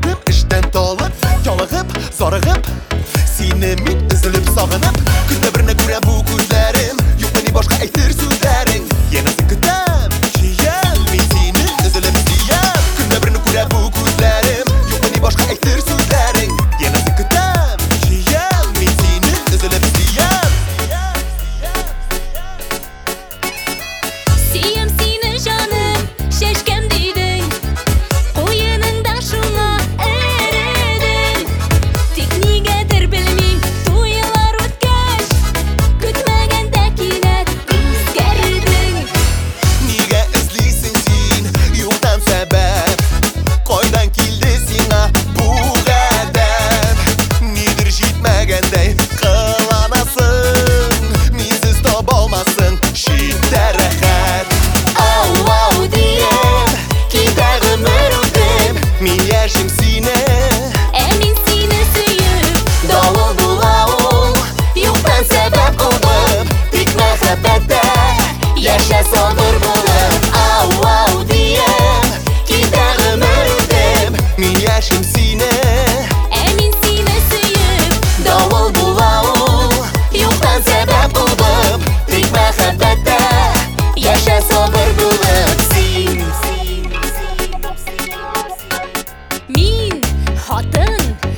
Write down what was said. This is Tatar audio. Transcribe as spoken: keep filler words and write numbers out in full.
Кайттым эштән талып, ялыгып, зарыгып, сине мин өзелеп сагынып. Көтмә берне күрә бу күзләрем, юкмы ни башка әйтер сүзләрең. Янәсе көтәм, җыям, мин сине өзелеп сөям. Көтмә берне күрә бу күзләрем, юкмы ни башка әйтер сүзләрең. Янәсе көтәм, җыям, мин сине өзелеп сөям. Сөям сине җаным, чәчкәм дидең, куеныңда шуңа эредең. Тик нигәдер белмим, туйлар үткәч, көтмәгәндә кинәт үзгәрдең. Нигә эзлисең син юктан сәбәп? Кайдан килде сиңа бу гадәт? Нидер җитмәгәндәй кыланасың, минсез таба алмассың читтә рәхәт. Ау-ау дием, китә гомер үтеп, мин яшим сине. Ә мин сине сөеп, Давыл була ул, юктан сәбәп кубып, тик мәхәббәттә яшә сабыр булып. Ау-ау дием, китә гомер үтеп, мин яшим сине. ә мин сине сөеп, Давыл була ул, юктан сәбәп кубып, тик мәхәббәттә яшә сабыр булып. Син мин хатын